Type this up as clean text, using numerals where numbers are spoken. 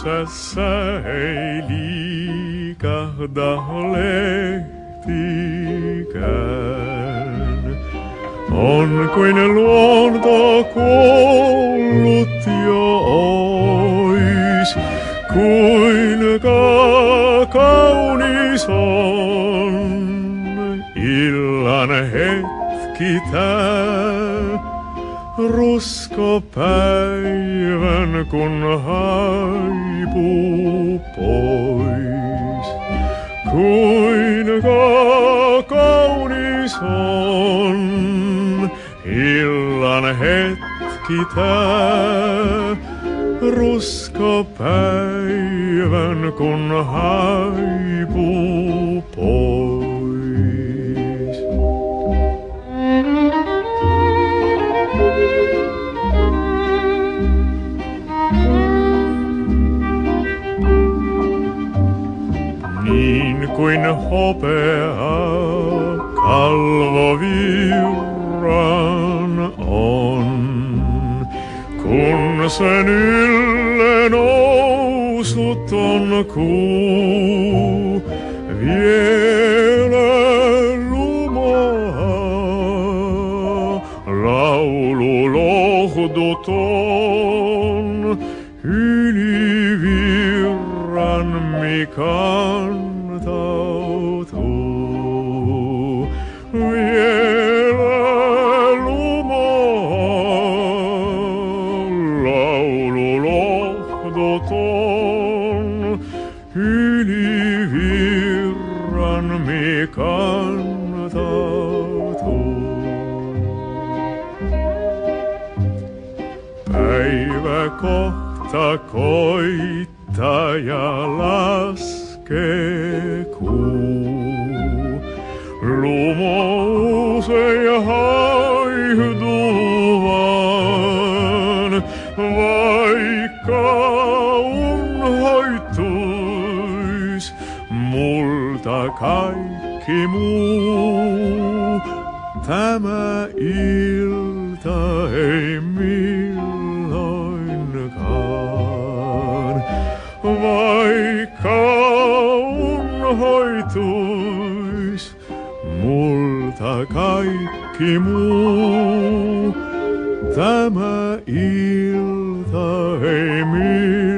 Kypsässä ei liikahda lehtikään. On kuin luonto kuollut jo ois, kuinka kaunis on illan hetki tää. Ruskopäivän kun haipuu pois, kuinka kaunis on illan hetki tää. Ruskopäivän kun haipuu pois. Niin kuin hopea kalvovirran on, kun sen ylle nousut on kuu, vielä lumoaa laulu lohduton yli virran kantautuu. Vielä lumoaa laulu lohduton yli virran kantautuu. Päivä kohta koittaa ja laskee kuu. Lumous ei haihdu vaan, vaikka unhoittuis multa kaikki muu. Tämä ilta ei milloinkaan, vaikka unhoituis multa kaikki muu. Tämä ilta ei milloinkaan.